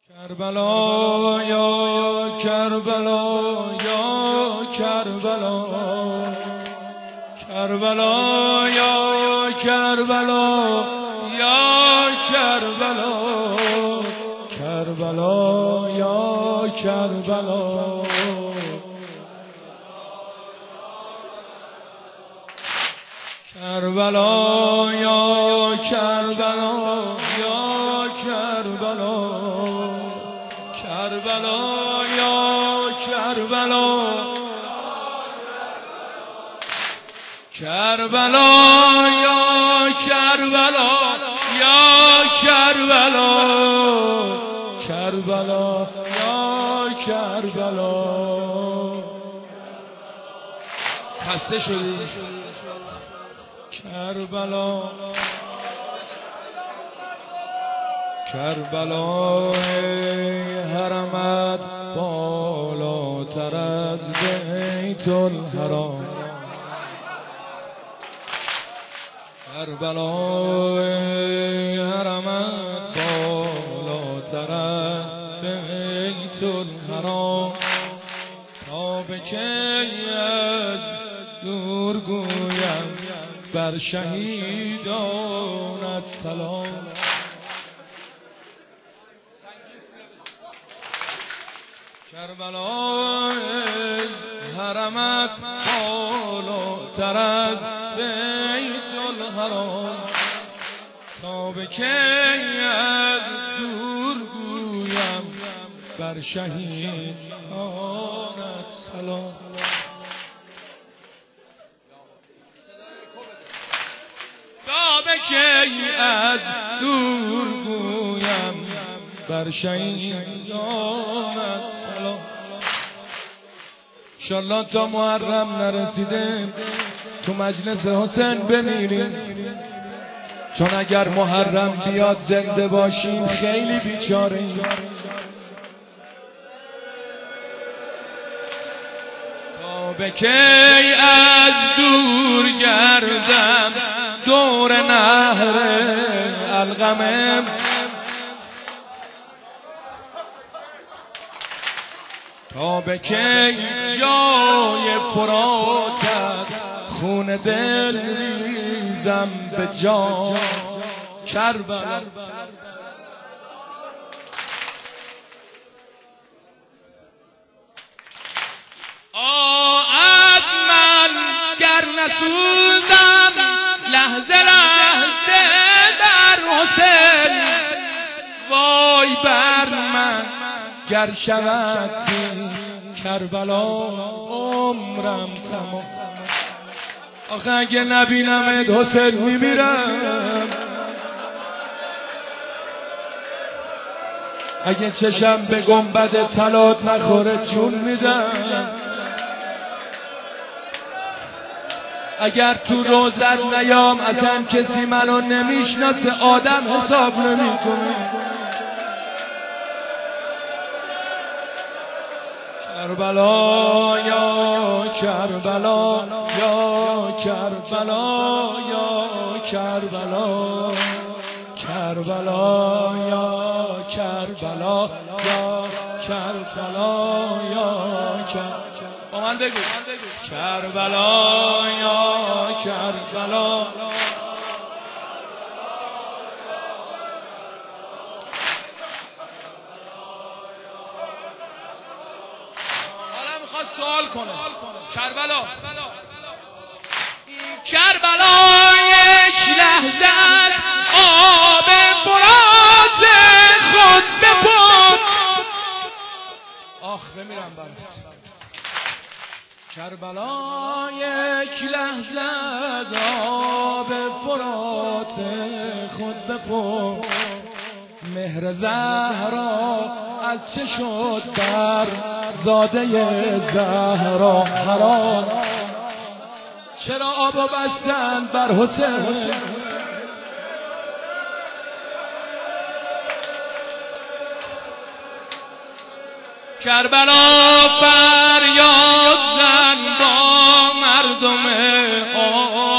کربلا یا کربلا یا کربلا، کربلا یا کربلا یا کربلا، کربلا یا کربلا، کربلا یا کربلا یا کربلا، کربلا یا کربلا، کربلا یا کربلا یا کربلا، کربلا یا کربلا. خسته شدی؟ کربلا کربلا حرمت بالاتر از بیت الحرام، کربلا حرمت بالاتر از بیت الحرام. تا به کی از دور گویم بر شهیدانت سلام، کربلا حرمت بالاتر از بیت الحرام. تا به کی از دور گویم بر شهیدانت سلام. تا به کی از دور گویم بر شهیدانت سلام. انشالله تا محرم نرسیده تو مجلس حسین بمیریم، چون اگر محرم بیاد زنده باشیم خیلی بیچاریم. تا به کی از دور گردم دور نهر القمه، تا به کی جای فراتت خون دل ریزم به جان کربلا. از من گر نسوزم لحظه لحظه در حسین، وای بر من گر شود کربلا عمرم تمام. آخه اگه نبینمت حسین میمیرم، اگه چشم به گنبد طلات نخوره جون میدم، اگر تو روزت نیام اصلا کسی منو نمیشناسه آدم حساب نمیکنه. کربلا یا کربلا یا کربلا یا کربلا، کربلا یا کربلا یا کربلا یا کربلا. با من بگو کربلا یا کربلا. سوال کنه کربلا، کربلا یک لحظه از آب فرات خود بپرس. آخ بمیرم برات. کربلا یک لحظه از آب فرات خود بپرس. مهر زهرا از چه شد بر زاده زهرا حرام؟ چرا آبو بستن بر حسین؟ کربلا فریاد زن با مردم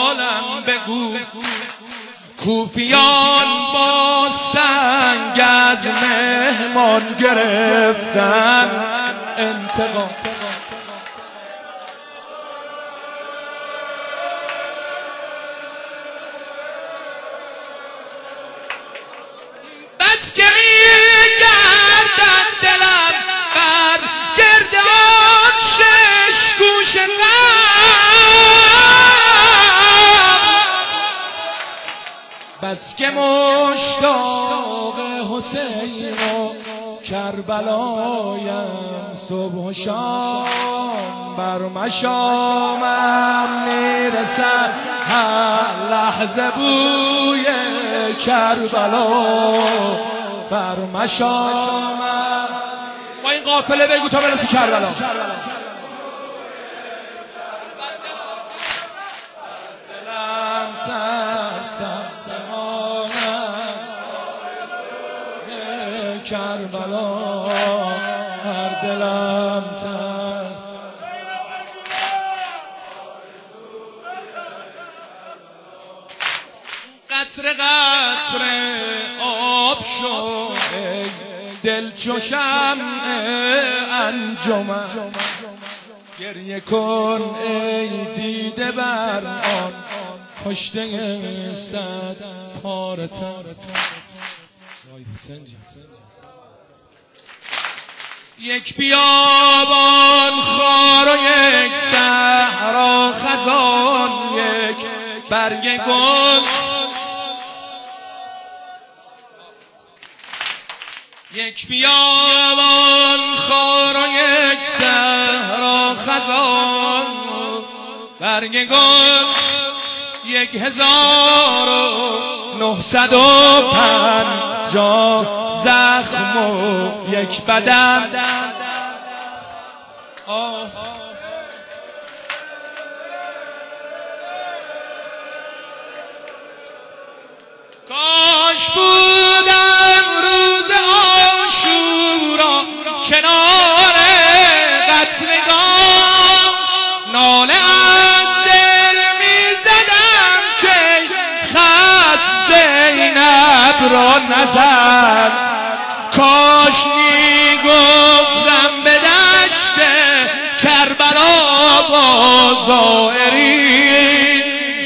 عالم بگو، کوفیان با سنگ از از مهمان گرفتن انتقام. بس که میگردد دلم بر گرد آن شش گوش غم، بس که مشتاق حسین و کربلایم صبح و شام، بر مشامم میرسد هر لحظه بوی کربلا، بر مشامم. با این قافله بگو تا برسی کربلا. دلم ترسم کربلا، هر دلم ترس. قطره قطره آب شو ای دل چو شمع انجمن، گریه کن ای دیده بر آن کشته صد پاره تن. یک بیابان خار و یک صحرا خزان، یک برگ گل، یک بیابان خار و یک صحرا خزان، برگ گل، 1950 زخم و یک بدن. کاش بودم روز عاشورا کنار قتلگاه، ناله از دل میزدم که خط زینب را نزد. کاش میگفتم به دشت کربلا با زائرین،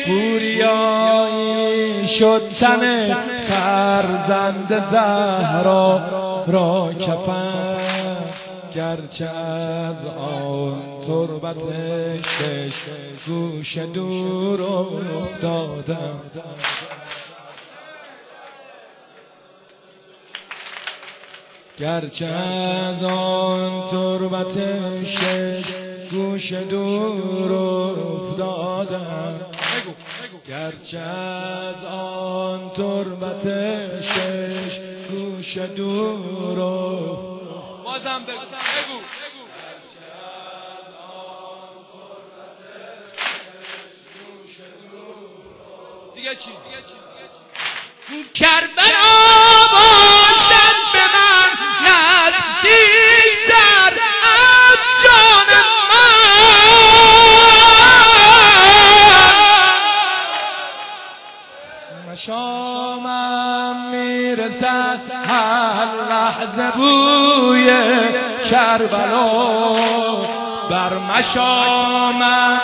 بوریایی شد تن فرزند زهرا را کفن، گرچه از آن تربت شش گوش دور افتادم. گرچه از آن تربت شش گوش دور افتادم، گرچه از آن تربت شش گوش دور بازم بگو. گرچه از آن تربت شش گوش دور. دیگه چی؟ کربلا باشد به من نزدیکتر از جان من، مشامم میرسد هر لحظه بوی کربلا، بر مشامم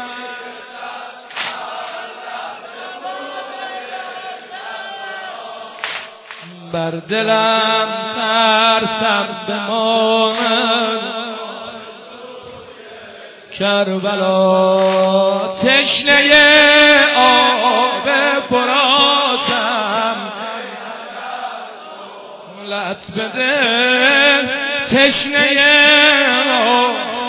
بر دلم ترسم بماند کربلا. تشنه آب فراتم لط بده، تشنه